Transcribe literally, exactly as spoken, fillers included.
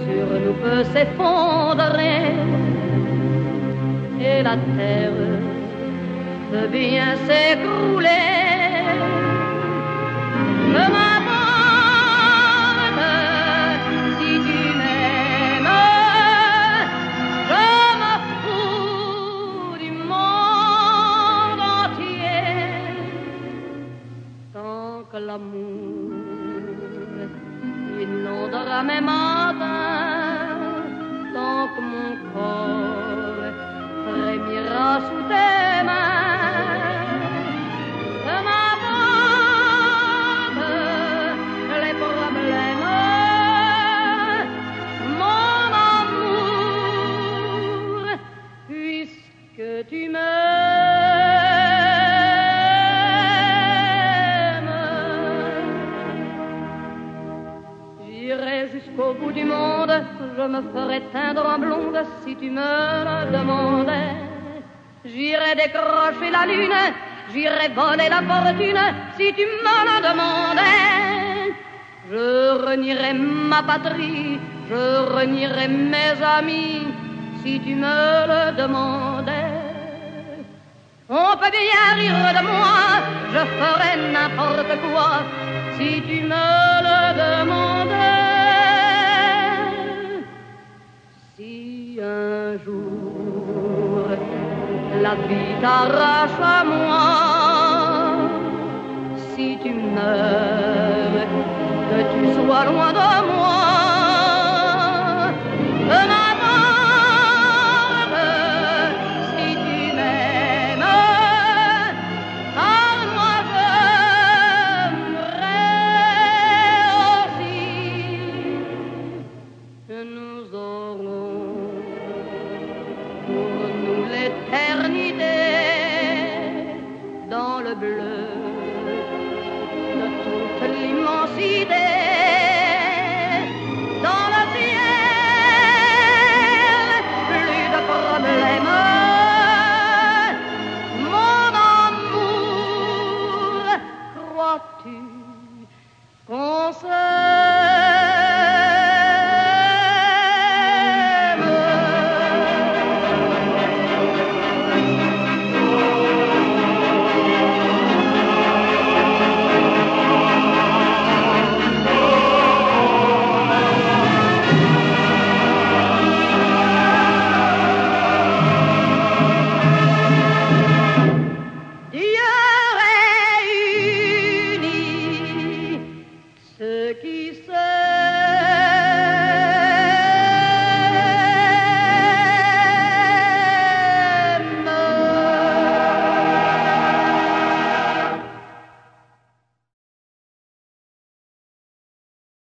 sur nous peut s'effondrer et la terre peut bien s'écrouler. Peu m'importe si tu m'aimes, je me fous du monde entier tant que l'amour inondera mes matins, tant que mon corps frémira sous tes mains. Peu m'importe les problèmes, mon amour, puisque tu m'aimes. J'irai jusqu'au bout du monde, je me ferai teindre en blonde si tu me le demandais. J'irai décrocher la lune, j'irai voler la fortune si tu me le demandais. Je renierai ma patrie, je renierai mes amis si tu me le demandais. On peut bien rire de moi, je ferai n'importe quoi si tu me le demandais. Si un jour la vie t'arrache à moi, si tu meurs, que tu sois loin de moi, peu m'importe si tu m'aimes, car moi j'aimerais aussi. Nous aurons pour nous l'éternité dans le bleu de toute l'immensité, dans le ciel, plus de problèmes, mon amour, crois-tu qu'on qui sait